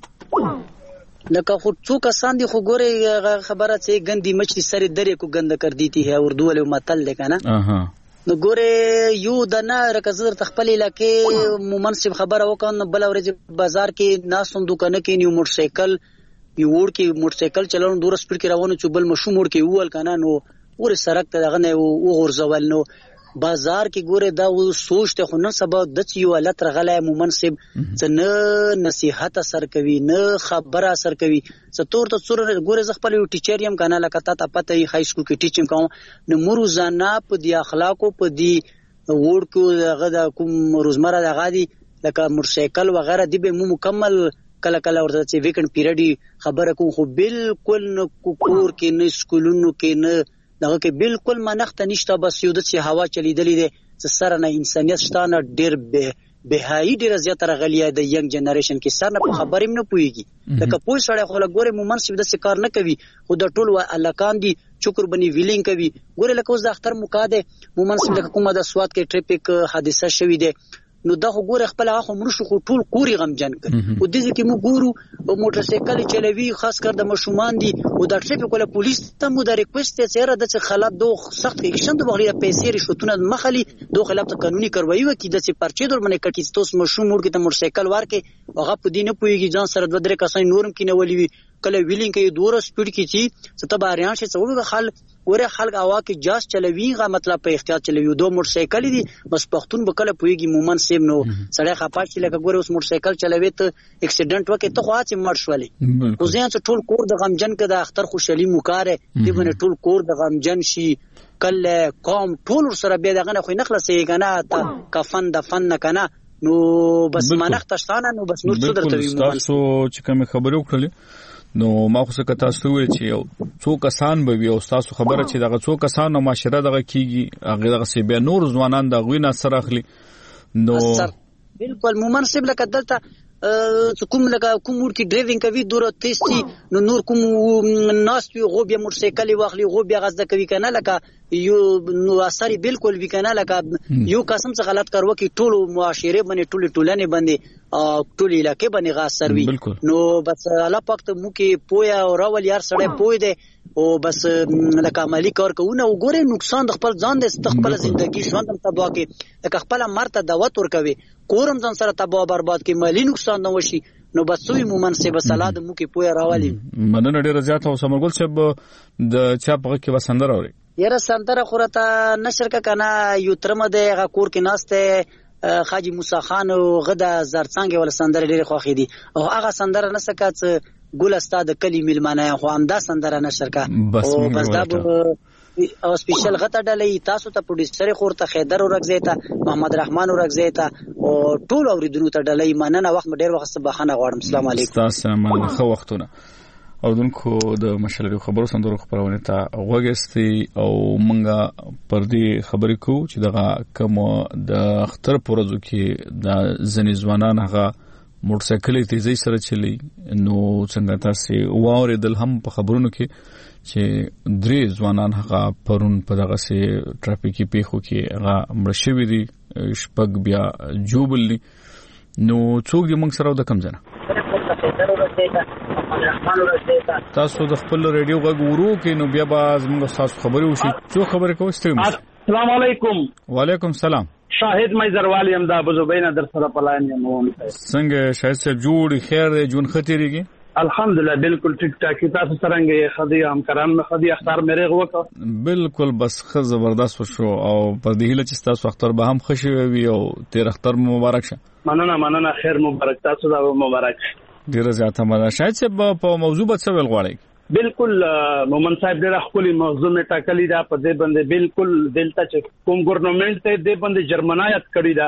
لکه خو څو کسان دی خو ګوره خبره چې ګندی مچ سره درې کو ګند کر دیتی ہے اردو له متل کنه اها نو ګوره یو د نه رکزر تخپل علاقې مومنصب خبره وکړ بل ورځ بازار کې ناسوم دکانه کې نیو موټر سایکل یو وړ کې موټر سایکل چلون دور سپیډ کې روانو چوبل مشو موړ کې وول کنه نو ور سرک ته دغه نه وغورځول نو بازار کې ګوره دا و سوچته خو نه سبا د یو حالت رغله مومنصب څنګه نصيحت اثر کوي نه خبره اثر کوي ستور ته څور ګوره ز خپل ټیچر یم کنه لکه تا پته های سکول کې ټیچم کوم نو مروزانه په دی اخلاقو په دی وړ کو دغه د کوم روزمره دغه دی لکه موټر سایکل وغیرہ دی به مکمل کله کله ورته چې ویکند پیریډ خبره کوم خو بالکل نه کور کې نه سکولونو کې نه دغه کې بالکل منښت نشته بس یو د چې هوا چلیدلې ده چې سره نه انسانيت شتانه ډېر به بهایي ډېر زیات راغلی د ینګ جنریشن کې سره په خبرې نه پويږي لکه پوه سره خو لګوري مومنصب د کار نه کوي خو د ټول الکان دي چکر بني ویلینګ کوي ګوره لکه اوس د اختر مقاده مومنصب لکه کومه د سواد کې ټریفیک حادثه شوې ده نو دا خو ګوره خپل هغه مرشو خو ټول کوري غمجن کړ او د دې کې مو ګورو موټر سایکل چلوي خاص کر د مشومان دي او د ټریفیک ولا پولیس ته مو د ریکوست سره د خلاف دوه سخت اکشن د بغیر پیسې رشوتونه مخالي دوه خلاف قانوني کاروایی وکړي د چې پرچې در باندې کټی توس مشوم موړ کې د موټر سایکل ورکه هغه په دینه پويږي ځان سره د درې کسان نورم کې نه ولي کله ویلینګ کې دوه سپیډ کې چی ستبه اریان شي څو خل ګوره خلک اوا کې جاس چلوي غا مطلب په احتیاط چلوي دوه موټر سایکل دي بس پښتون به کله پويږي مومن سیم نو سړی خپاش لکه ګوره اوس موټر سایکل چلوي ته اکسیډنټ وکړي ته خو اته مړ شولې خو ځین څه ټول کور د غمجن کې د اختر خوشالي موکاره دی باندې ټول کور د غمجن شي کله قوم ټول سره به دغه نه خو نه خلاصي کنه تا کفن د فن کنه نو بس منښت شتانه نو بس نور څه درته وي تاسو چې کوم خبرو کړلې نو ما خو څه کتا ستوي چې څو کسان به وي او تاسو خبره چې دغه څو کسان او معاشره دغه کیږي هغه دغه سی بیا نور ځوانان د غوینه سره اخلي نو بالکل مومنصب لکه دلته کوم لکه کوم ور کې ډرایوینګ کوي دوره تیستی نو نور کوم ناس وي غو بیا موټر سایکل واخلي غو بیا غزه کوي کنه لکه یو نو اثر بالکل وی کنه لکه یو قسم څه غلط کارو کی ټول معاشره باندې ټول ټولنه باندې ټول علاقې باندې غا اثر وي نو بس الله پاک ته مو کې پویا او راول یار سړی پوی دی او بس لکه عملی کار کوونه وګوره نقصان د خپل ځان د خپل ژوندۍ ژوند هم تباہ کی لکه خپل مرته دعوت ور کوي کورم ځان سره تباہ برباد کی مالی نقصان نه وشي نو بس سوی مومنسب صلاح د مو کې پویا راولي مننه ډیره زیاته او سمرګل صاحب د چا په کې وسندر اوري یاره سندره خورته نشر کا کنه یو ترمه د غ کور کې ناشته خاجي موسی خان او غدا زرڅنګ ول سندره ډیره خوخي دي او هغه سندره نسکات ګل استاد کلی ملمانه خو همدا سندره نشر کا او بس دا او سپیشل غته ډلې تاسو ته پروډوسر خورته خیدر ورغزیتا محمد رحمان ورغزیتا او ټول اوریدونکو ته ډلې مننه وخت ډیر وخت سبحانه غواړم السلام علیکم تاسو مننه خو وختونه او دونکو د مشلری خبرو سندرو خبرونه ته وګستي او مونږه پر دې خبرې کو چې دغه کوم د اختر پروزو کې د ځنې ځوانان هغه موټر سایکل تیزی سره چلی نو څنګه تاسو واوریدل هم په خبرونو کې چې درې ځوانان هغه پرون په دغه سي ټرافیکي پیښو کې هغه مړ شوی دي شپږ بیا جوبل نو څوک دې موږ سره د کم ځنه تاسو د خپل ریډیو غږ ورو کې نو بیا به موږ تاسو خبرې وشي څو خبرې کوئ ستاسو السلام علیکم وعلیکم السلام شاهد مېزروالی هم د ابو زبینا در سره پلاین یم څنګه شاهد صاحب جوړ خیر دی جون خطرېږي الحمدلله بالکل ټیک ټاک تاسو څنګه خدي هم کرام خدي اختر مې غوکا بالکل بس خ زبردست شو او په دې هله چې تاسو اختر به هم خوشي وي او تیر اختر مبارک شه مننه مننه خیر مبارک تاسو دا مبارک ډیره زیاته مننه شاید چې په موضوع به څه ویل غواړئ بالکل مومن صاحب ډېر خپل موضوع می ټاکلی دا په دې باندې بالکل دلته چې کوم ګورنمنت ته دې باندې جرمنایت کړی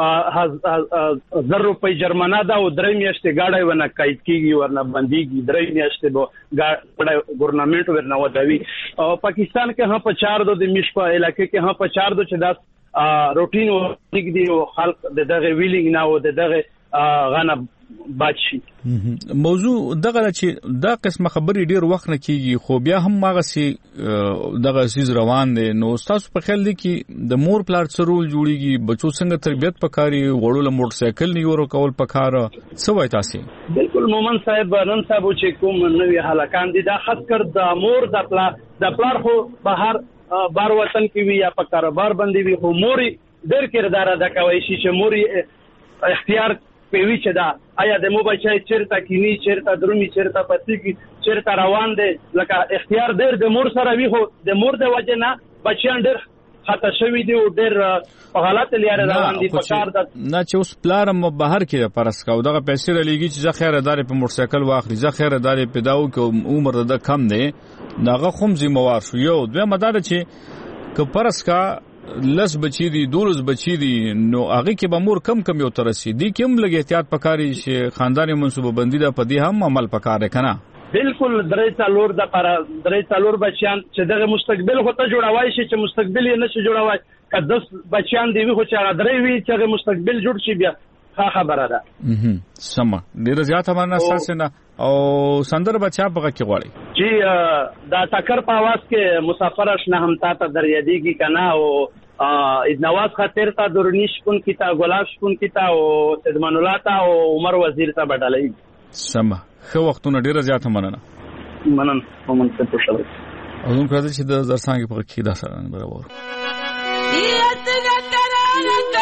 دا زر روپۍ جرمنا دا او درې میاشتې گاډي ونه قید کیږي ورنه بنديږي درې میاشتې به گاډي ګورنمنت ورنه ودوي او پاکستان کې هم په چار دو د مش په علاقې کې هم په چار دو چې دا روټین او دګ دی او خلق دغه ویلینګ نه او دغه غنه بچي موضوع دغه چې دا قسمه خبرې ډیر وخت نه کیږي خو بیا هم هغه سي دغه سیز روان دي نو تاسو په خیال دي کې د مور پلار څه رول جوړیږي بچو څنګه تربيت پکاري وړول موټر سایکل نیورو کول پکاره څه وای تاسو بالکل مومن صاحب نن صاحب چې کوم نوې حلقان دي دا خاص کر د مور د پلار د پلار خو بهر بار وطن کې وی یا په کاروبار باندې وی خو موري ډېر کردار ادا کوي چې موري اختیار پیوي چې دا آیا د موبایل چای چیرته کینی چیرته درومي چیرته پتی کی چیرته روان دي لکه اختیار ډېر د مور سره وی خو د مور د وجه نه بچیان ډېر خطا شوی دی او ډېر په حالت لري روان دي په کار د نه چې اوس پلارم بهر کې پرس کا دغه پیسې لګي چې ځخه خیردار په موټر سایکل واخلي ځخه خیردار په داو کې عمر د کم دی دغه خوم ذمہوار شو یو دوه مدار چې ک پرس کا لس بچی دي دولس بچی دي نو هغه کې به مور کم کم یو ترسي دي کوم لګي احتیاط پکاري چې خاندانی منصوبه بندي ده په دې هم عمل پکاره کنه بالکل درې څلور د پر درې څلور بچیان چې دغه مستقبل هوته جوړوي شي چې مستقبل یې نشي جوړوي که دس بچیان دی وي خو چې درې وي چې مستقبل جوړ شي بیا ښه خبره ده اها سم ډیر زیات امانه اساسنه او سندر بچا پکې کې غواړي چې دا ټکر په आवाज کې مسافر شنه هم تا ته در یادېږي کنه او اذ نواز خاطر تا درنیش کون کیتا ګلاب کون کیتا او سیدمان الله تا او عمر وزیر تا بدلې سم خو وختونه ډیر زیات مننه مننه مومن څه پوښتنه او نو کړه چې د زرسانګ په کې دا سره برابر دیت ګټرانه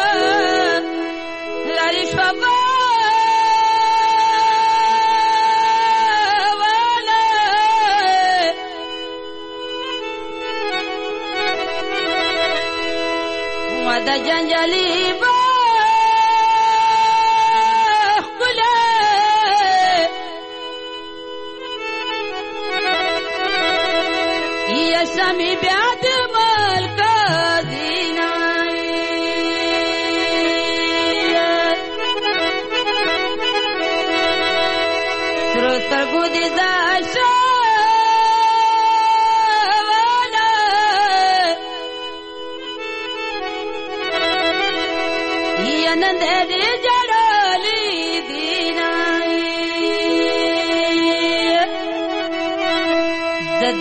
لاري شپه دا جنجالي با خلا يا سامي بعد مالك دينا سرتر گودي داشا نن دې جړلې دي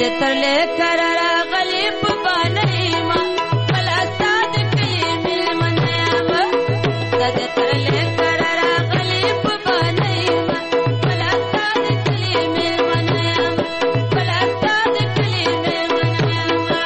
دې ترلې کرارا غلی په باندې ما بلا ساد کلی ملمنه ما دې ترلې کرارا غلی په باندې ما بلا ساد کلی ملمنه ما بلا ساد کلی ملمنه ما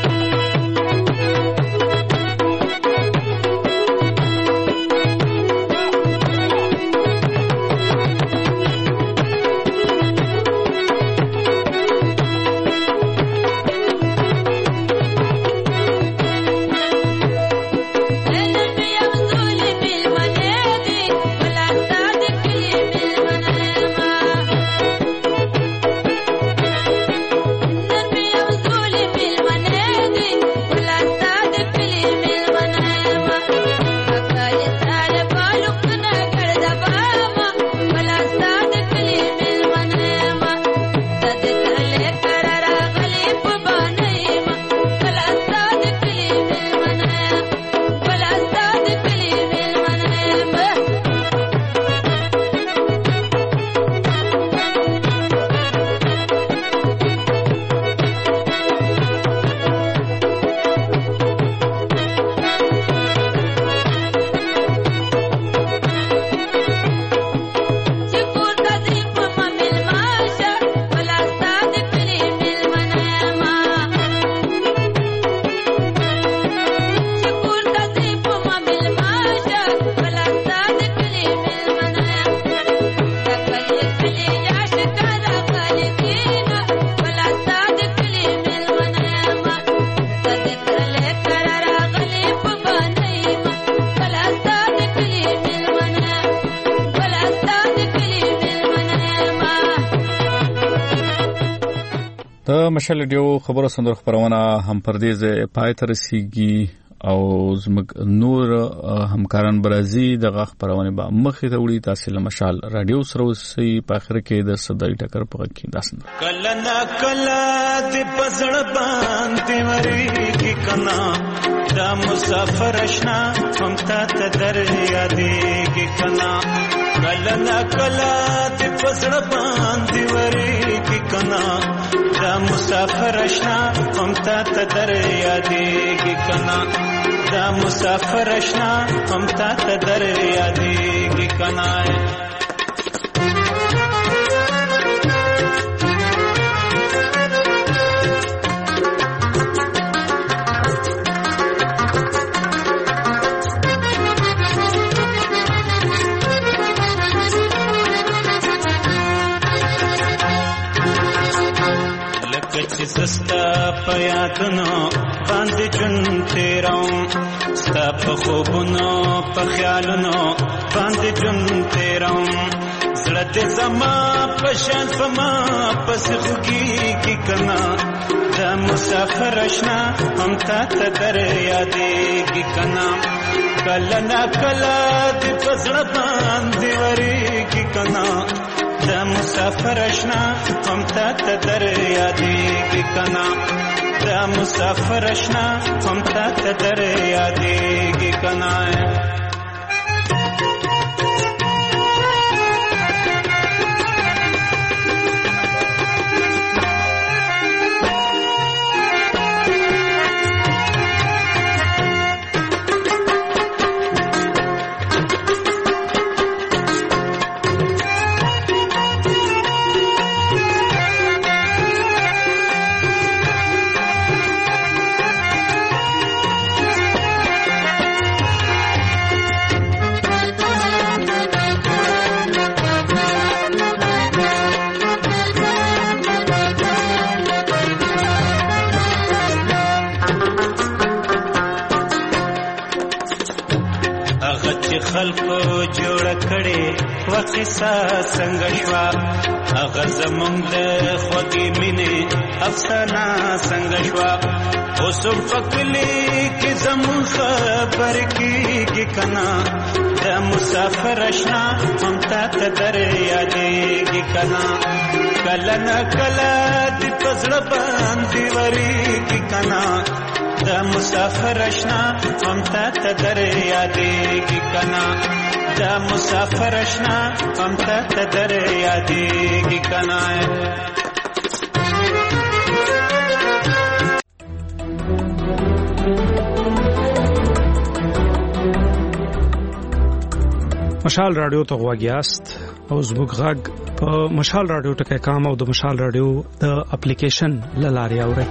مشال ډیو خبره سندره خبرونه هم پردیزه پای تر رسیدي او زموږ نور همکاران برازي دغه خبرونه به مخې ته وړي تاسو له مشال رادیو سره وسی په اخر کې د صدای ټکر په کې داسن کله نا کله د پزړ باندې وری کی کنا دا مسافر اشنا هم تا ته در یادې کی کنا کله نا کله د پزړ باندې وری کی کنا دا مسافر اشنا هم تا ته در یادېږي کنا دا مسافر اشنا هم تا ته در یادېږي کنا سستا پیاتونو باندې جون تیروم ستا په خوبونو په خیالونو باندې جون تیروم زړه دې زما په شان فما پس خوږیږي کنا دا مسافر اشنا هم تا ته در یادېږي کنا کله نا کله دې په زړه باندې ورېږي کنا دا مسافر اشنا هم تا ته در یادېږي کنا دا مسافر اشنا هم تا ته در یادېږي کنا خلکو جوړ کړي وقصه څنګه شوا هغه زمونږ د خوږې مینې افسانه څنګه شوا اوس په کلی کې زمون خبر کېږي کنا د مسافر اشنا هم تا ته در یادېږي کنا کله نه کله دې په زړه باندې ورېږي کنا دا مسافر اشنا هم تا ته در یادېږي کنا دا مسافر اشنا هم تا ته در یادېږي کنا مشال رادیو ته غواګیاست او زموږ غږ په مشال رادیو ټکي کام او د مشال رادیو د اپلیکیشن لاري اوري.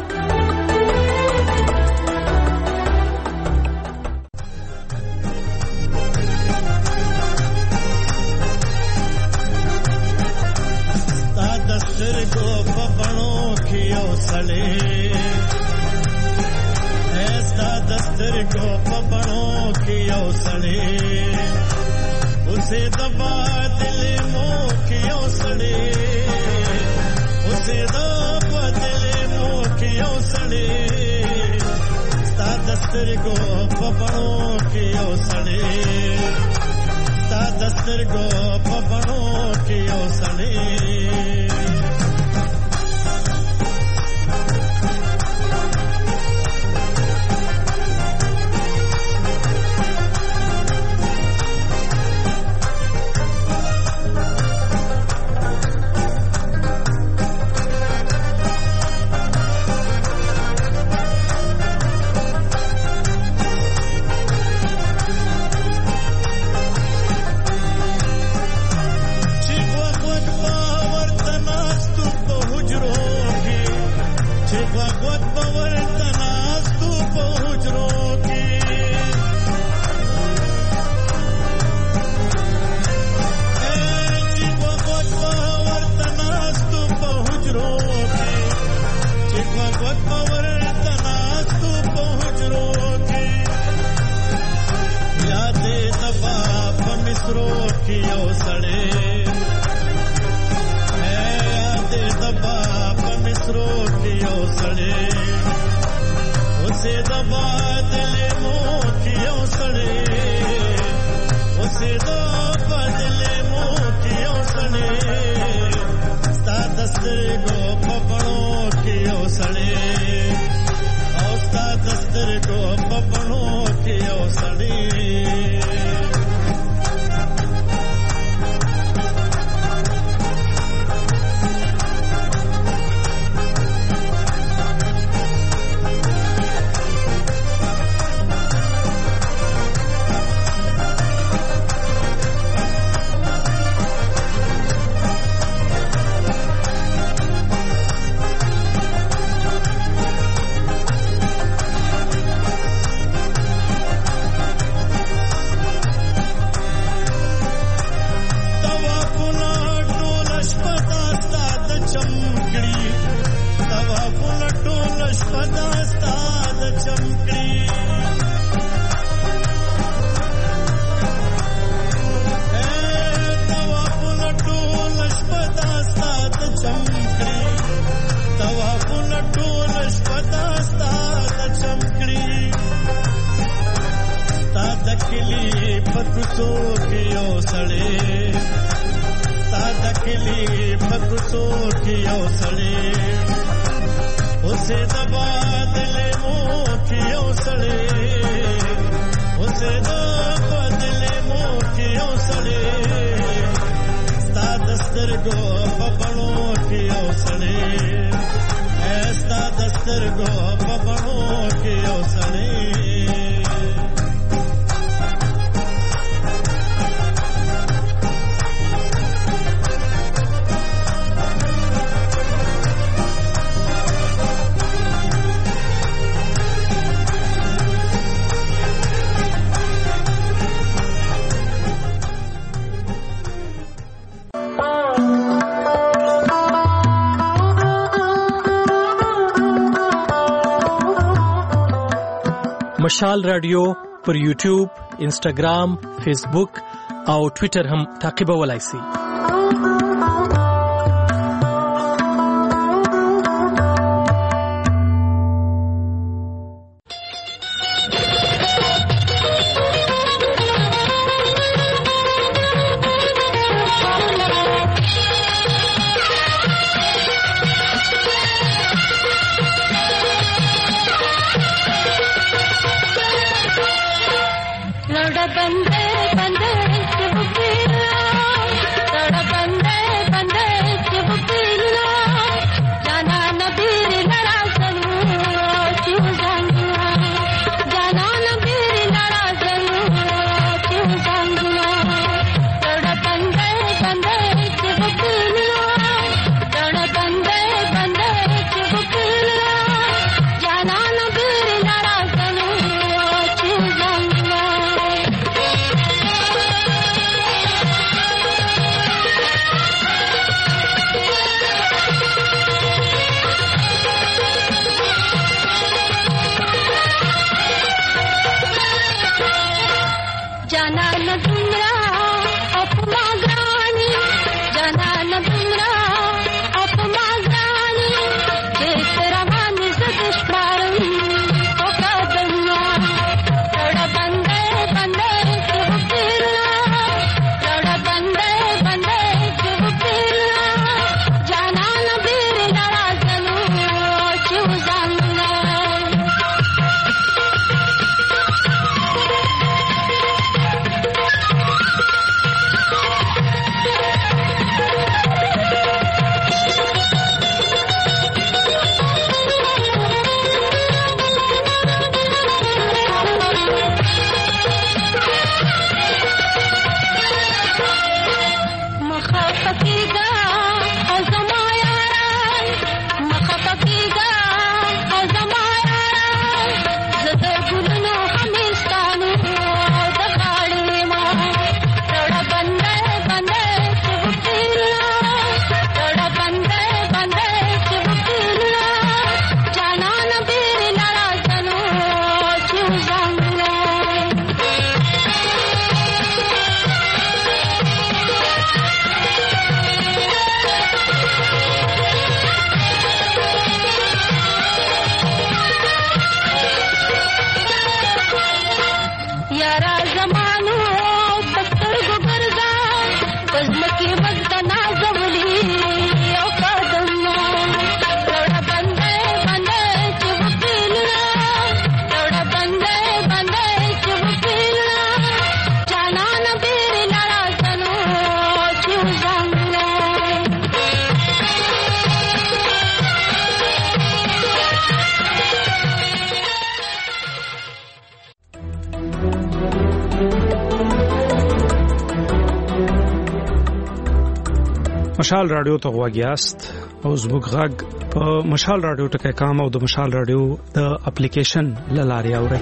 مشال رادیو پر یوټیوب، انسټاګرام، فیسبوک او ټوئیټر هم تعقیبولای شئ. बंदे बंदे बंदे مشال رادیو ته غواګیاست او زموږ غږ په مشال رادیو ټکي کام او د مشال رادیو د اپلیکیشن لاري اوري.